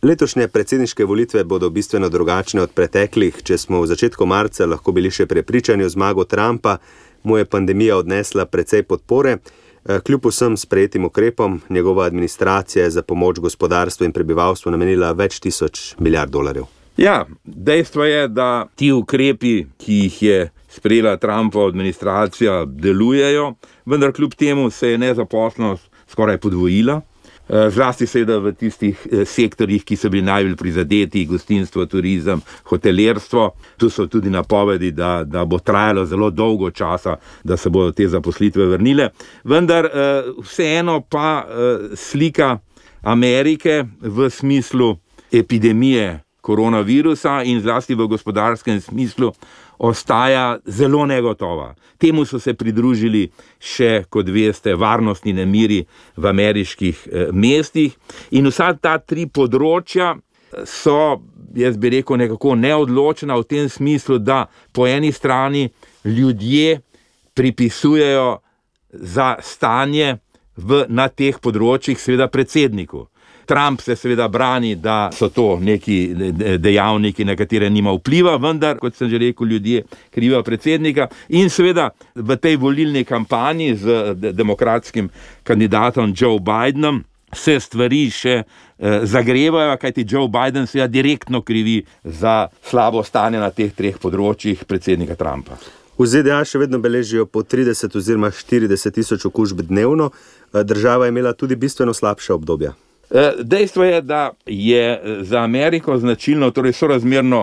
Letošnje predsedniške volitve bodo bistveno drugačne od preteklih. Če smo v začetku marca lahko bili še prepričani o zmago Trumpa, mu je pandemija odnesla precej podpore. Kljub vsem sprejetim ukrepom, njegova administracija je za pomoč gospodarstvu in prebivalstvu namenila več tisoč milijard dolarjev. Ja, dejstvo je, da ti ukrepi, ki jih je sprejela Trumpova administracija, delujejo, vendar kljub temu se je nezaposlenost skoraj podvojila. Zlasti seveda v tistih sektorjih, ki so bili najbolj prizadeti, gostinstvo, turizem, hotelirstvo. Tu so tudi napovedi, da bo trajalo zelo dolgo časa, da se bodo te zaposlitve vrnile. Vendar vseeno pa slika Amerike v smislu epidemije koronavirusa in zlasti v gospodarskem smislu ostaja zelo negotova. Temu so se pridružili še, kot veste, varnostni nemiri v ameriških mestih in vsa ta tri področja so, jaz bi rekel, nekako neodločena v tem smislu, da po eni strani ljudje pripisujejo za stanje na teh področjih seveda predsedniku. Trump se seveda brani, da so to neki dejavniki, na katere nima vpliva, vendar, kot sem že rekel, ljudje krivijo predsednika. In seveda v tej volilni kampanji z demokratskim kandidatom Joe Bidenom se stvari še zagrevajo, kajti Joe Biden seveda direktno krivi za slabo stanje na teh treh področjih predsednika Trumpa. V ZDA še vedno beležijo po 30 oziroma 40 tisoč okužb dnevno. Država je imela tudi bistveno slabša obdobja. Dejstvo je, da je za Ameriko značilno, torej sorazmerno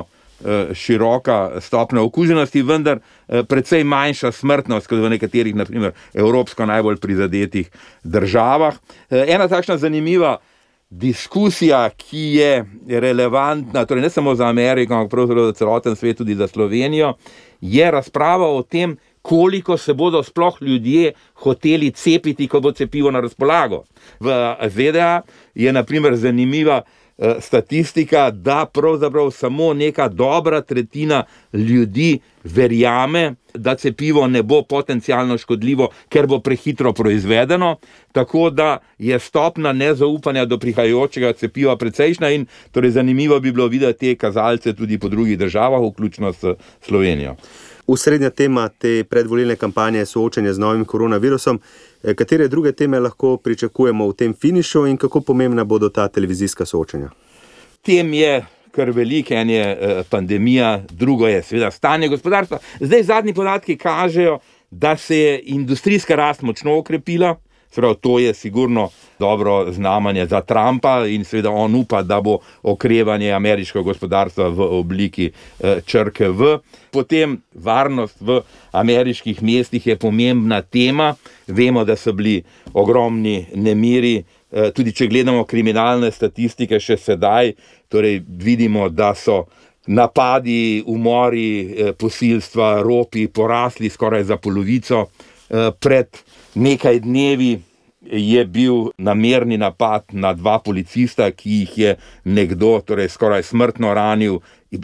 široka stopnja okuženosti, vendar precej manjša smrtnost kot v nekaterih, na primer, evropsko najbolj prizadetih državah. Ena takšna zanimiva diskusija, ki je relevantna, torej ne samo za Ameriko, ampak pravzaprav za celoten svet, tudi za Slovenijo, je razprava o tem, koliko se bodo sploh ljudje hoteli cepiti, ko bo cepivo na razpolago. V ZDA je na primer zanimiva statistika, da pravzaprav samo neka dobra tretjina ljudi verjame, da cepivo ne bo potencialno škodljivo, ker bo prehitro proizvedeno, tako da je stopna nezaupanja do prihajajočega cepiva precejšnja in torej zanimivo bi bilo videti te kazalce tudi po drugih državah, vključno s Slovenijo. Osrednja tema te predvolilne kampanje je soočanje z novim koronavirusom. Katere druge teme lahko pričakujemo v tem finišu in kako pomembna bodo ta televizijska soočanja? Tem je kar veliko, en je pandemija, drugo je seveda stanje gospodarstva. Zdaj zadnji podatki kažejo, da se je industrijska rast močno okrepila. Prav, to je sigurno dobro znamenje za Trumpa in seveda on upa, da bo okrevanje ameriškega gospodarstva v obliki črke V. Potem varnost v ameriških mestih je pomembna tema. Vemo, da so bili ogromni nemiri, tudi če gledamo kriminalne statistike še sedaj, torej vidimo, da so napadi, umori, posilstva, ropi porasli skoraj za polovico. Pred nekaj dnevi je bil namerni napad na 2 policista, ki jih je nekdo torej skoraj smrtno ranil,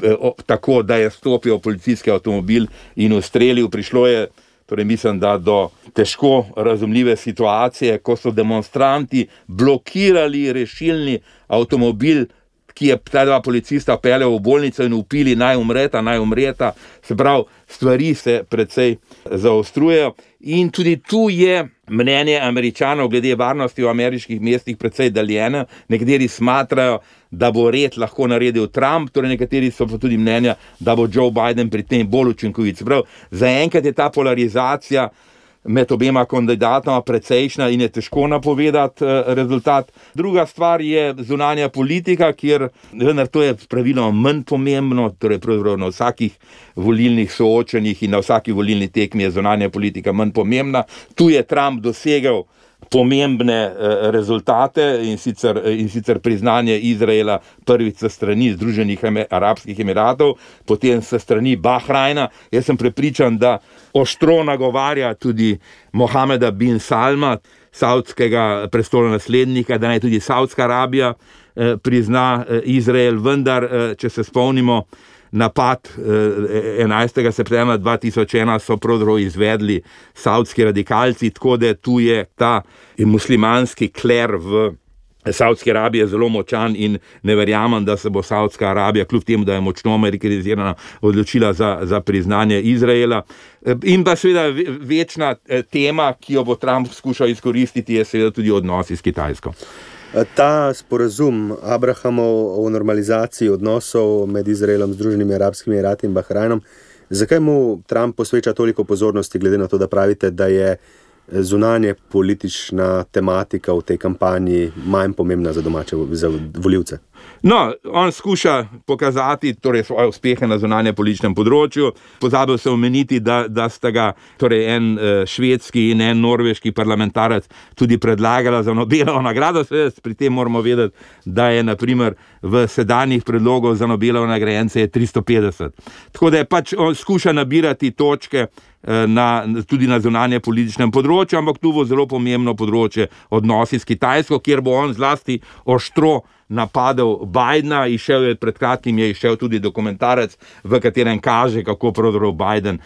tako da je stopil v policijski avtomobil in ustrelil. Prišlo je, torej mislim, da do težko razumljive situacije, ko so demonstranti blokirali rešilni avtomobil, ki je ta 2 policista peljal v bolnico in vpili naj umreta. Se pravi, stvari se precej zaostrujejo in tudi tu je mnenje Američanov glede varnosti v ameriških mestih precej deljeno. Nekateri smatrajo, da bo red lahko naredil Trump, torej nekateri so pa tudi mnenja, da bo Joe Biden pri tem bolj učinkovit. Se pravi, zaenkrat je ta polarizacija med obema kandidatoma precejšnja in je težko napovedati rezultat. Druga stvar je zunanja politika, kjer, vendar to je praviloma manj pomembno, torej na vsakih volilnih soočenjih in na vsaki volilni tekmi je zunanja politika manj pomembna. Tu je Trump dosegel pomembne rezultate in sicer priznanje Izraela prvič s strani Združenih arabskih emiratov, potem s strani Bahrajna. Jaz sem prepričan, da ostro nagovarja tudi Mohameda bin Salma, saudskega prestolonaslednika, da naj tudi Saudska Arabija prizna Izrael, vendar, če se spomnimo, napad 11. septembra 2001 so pravzaprav izvedli saudski radikalci, tako da tu je ta muslimanski kler v Saudske Arabije zelo močan in ne verjamem, da se bo Saudska Arabija, kljub temu, da je močno amerikanizirana, odločila za priznanje Izraela. In pa seveda večna tema, ki jo bo Trump skušal izkoristiti, je seveda tudi odnosi s Kitajsko. Ta sporazum Abrahamov o normalizaciji odnosov med Izraelom, Združenimi arabskimi emirati in Bahrajnom, zakaj mu Trump posveča toliko pozornosti, glede na to, da pravite, da je zunanje politična tematika v tej kampanji manj pomembna za domače, za volivce? No, on skuša pokazati svoje uspehe na zunanje političnem področju. Pozabil se omeniti, da sta ga en švedski in en norveški parlamentarec tudi predlagala za Nobelovo nagrado. Pri tem moramo vedeti, da je na primer v sedanjih predlogov za Nobelovo nagrajence 350. Tako da je on skuša nabirati točke tudi na zunanje političnem področju, ampak tu bo zelo pomembno področje odnosi s Kitajsko, kjer bo on zlasti oštro napadel Bidena. Pred kratkim je izšel tudi dokumentarec, v katerem kaže, kako pravzaprav Biden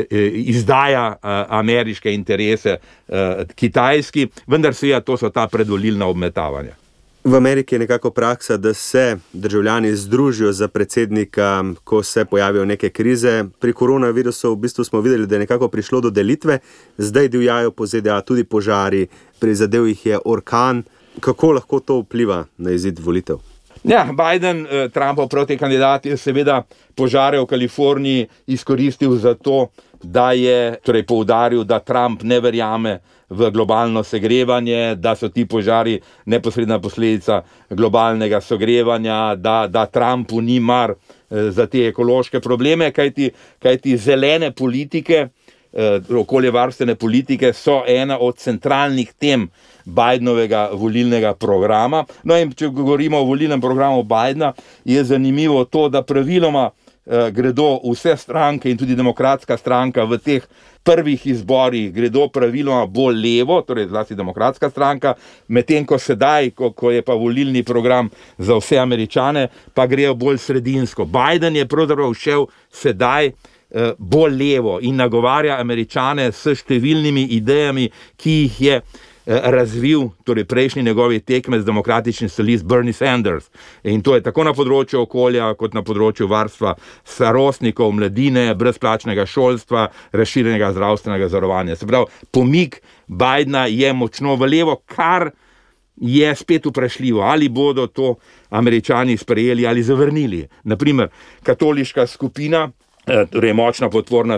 izdaja ameriške interese Kitajski, vendar seveda to so ta predvolilna obmetavanja. V Ameriki je nekako praksa, da se državljani združijo za predsednika, ko se pojavijo neke krize. Pri koronavirusu v bistvu smo videli, da je nekako prišlo do delitve, zdaj divjajo po ZDA tudi požari, prizadel jih je orkan. Kako lahko to vpliva na izid volitev? Ja, Biden, Trumpov protikandidat, je seveda požare v Kaliforniji izkoristil za to, da je poudaril, da Trump ne verjame v globalno segrevanje, da so ti požari neposredna posledica globalnega segrevanja, da Trumpu ni mar za te ekološke probleme, kajti zelene politike, okoljevarstvene politike so ena od centralnih tem Bidenovega volilnega programa. No, in če govorimo o volilnem programu Bidena, je zanimivo to, da praviloma gredo vse stranke in tudi demokratska stranka v teh prvih izborih gredo praviloma bolj levo, zlasti demokratska stranka, medtem ko sedaj, ko je pa volilni program za vse Američane, pa grejo bolj sredinsko. Biden je pravzaprav šel sedaj bolj levo in nagovarja Američane s številnimi idejami, ki jih je razvil prejšnji njegovi tekmec, demokratični socialist Bernie Sanders. In to je tako na področju okolja, kot na področju varstva starostnikov, mladine, brezplačnega šolstva, razširjenega zdravstvenega zavarovanja. Se pravi, pomik Bidena je močno v levo, kar je spet vprašljivo, ali bodo to Američani sprejeli ali zavrnili. Naprimer, katoliška skupina, močna podporna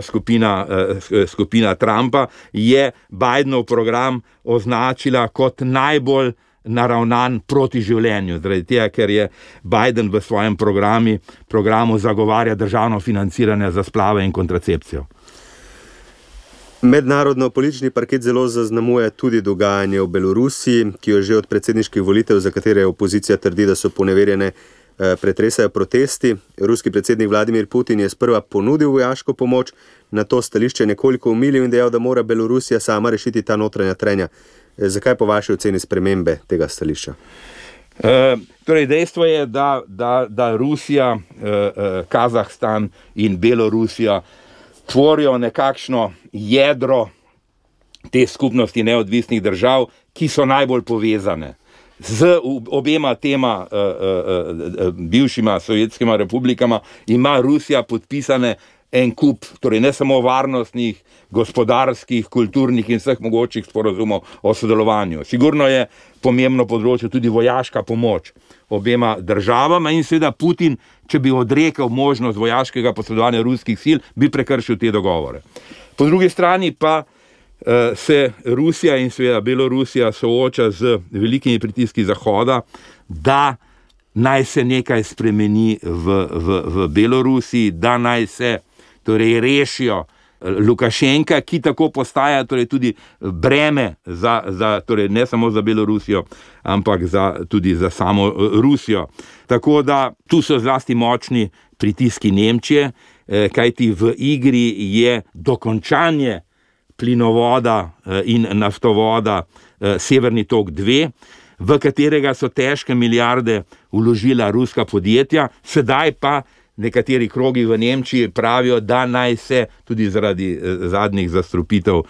skupina Trumpa, je Bidenov program označila kot najbolj naravnan proti življenju, zaradi tega, ker je Biden v svojem programu zagovarja državno financiranje za splave in kontracepcijo. Mednarodno politični parket zelo zaznamuje tudi dogajanje v Belorusiji, ki jo že od predsedniških volitev, za katere opozicija trdi, da so poneverjene, pretresajo protesti. Ruski predsednik Vladimir Putin je sprva ponudil vojaško pomoč, na to stališče nekoliko umilil in dejal, da mora Belorusija sama rešiti ta notranja trenja. Zakaj po vaši oceni spremembe tega stališča? Dejstvo je, da Rusija, Kazahstan in Belorusija tvorijo nekakšno jedro te skupnosti neodvisnih držav, ki so najbolj povezane. Z obema tema bivšima sovjetskima republikama ima Rusija podpisane en kup, ne samo varnostnih, gospodarskih, kulturnih in vseh mogočih sporazumov o sodelovanju. Sigurno je pomembno področje tudi vojaška pomoč obema državama in seveda Putin, če bi odrekel možnost vojaškega posredovanja ruskih sil, bi prekršil te dogovore. Po drugi strani pa se Rusija in seveda Belorusija sooča z velikimi pritiski Zahoda, da naj se nekaj spremeni v Belorusiji, da naj se rešijo Lukašenka, ki tako postaja tudi breme ne samo za Belorusijo, ampak tudi za samo Rusijo. Tako da tu so zlasti močni pritiski Nemčije, kajti v igri je dokončanje plinovoda in naftovoda Severni tok 2, v katerega so težke milijarde vložila ruska podjetja, sedaj pa nekateri krogi v Nemčiji pravijo, da naj se tudi zaradi zadnjih zastrupitev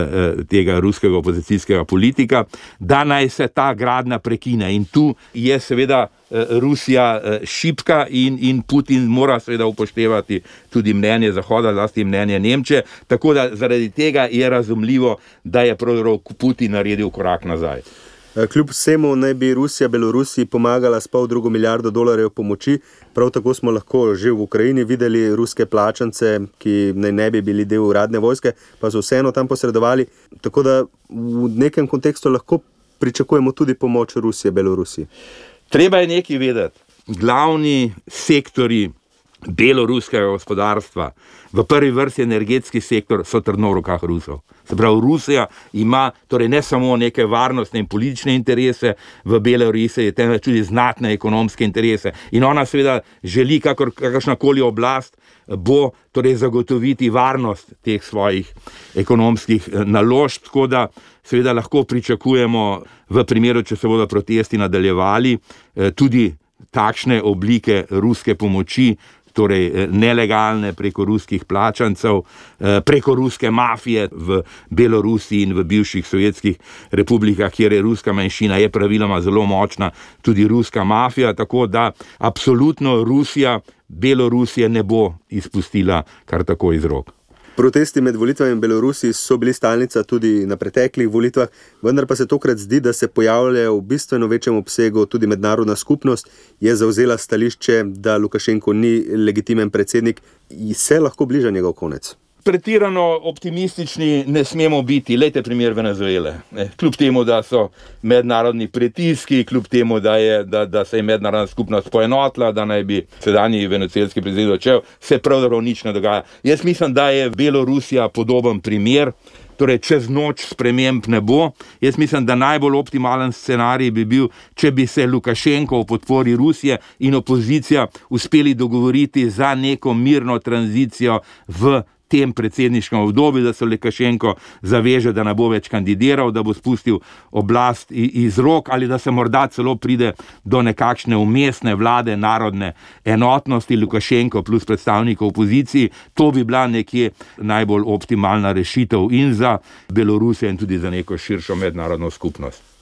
tega ruskega opozicijskega politika, da naj se ta gradnja prekine. In tu je seveda Rusija šibka in Putin mora seveda upoštevati tudi mnenje Zahoda, zlasti mnenje Nemčije, tako da zaradi tega je razumljivo, da je pravzaprav Putin naredil korak nazaj. Kljub vsemu naj bi Rusija Belorusiji pomagala s $1,5 milijarde pomoči, prav tako smo lahko že v Ukrajini videli ruske plačance, ki ne bi bili del uradne vojske, pa so vseeno tam posredovali, tako da v nekem kontekstu lahko pričakujemo tudi pomoč Rusije Belorusiji. Treba je nekaj vedeti. Glavni sektori beloruskega gospodarstva, v prvi vrsti energetski sektor, so trdno v rokah Rusov. Se pravi, Rusija ima torej ne samo neke varnostne in politične interese v Belorusiji, temveč tudi znatne ekonomske interese. In ona seveda želi, kakršnakoli oblast bo torej zagotoviti varnost teh svojih ekonomskih naložb, tako da seveda lahko pričakujemo v primeru, če se bodo protesti nadaljevali, tudi takšne oblike ruske pomoči, torej nelegalne preko ruskih plačancev, preko ruske mafije v Belorusiji in v bivših sovjetskih republikah, kjer je ruska manjšina, je praviloma zelo močna tudi ruska mafija, tako da absolutno Rusija Belorusije ne bo izpustila kar tako iz rok. Protesti med volitvami v Belorusiji so bili stalnica tudi na preteklih volitvah, vendar pa se tokrat zdi, da se pojavljajo v bistveno večjem obsegu tudi mednarodna skupnost, je zavzela stališče, da Lukašenko ni legitimen predsednik in se lahko bliža njegov konec. Pretirano optimistični ne smemo biti. Lejte primer Venezuele. Kljub temu, da so mednarodni pritiski, kljub temu, da se je mednarodna skupnost poenotila, da naj bi sedanji venezuelski predsednik odšel, se pravzaprav nič ne dogaja. Jaz mislim, da je Belorusija podoben primer, torej čez noč sprememb ne bo. Jaz mislim, da najbolj optimalen scenarij bi bil, če bi se Lukašenko v podpori Rusije in opozicija uspeli dogovoriti za neko mirno tranzicijo v tem predsedniškem obdobju, da se Lukašenko zaveže, da ne bo več kandidiral, da bo spustil oblast iz rok ali da se morda celo pride do nekakšne umestne vlade narodne enotnosti Lukašenko plus predstavnikov opoziciji. To bi bila nekje najbolj optimalna rešitev in za Belorusijo in tudi za neko širšo mednarodno skupnost.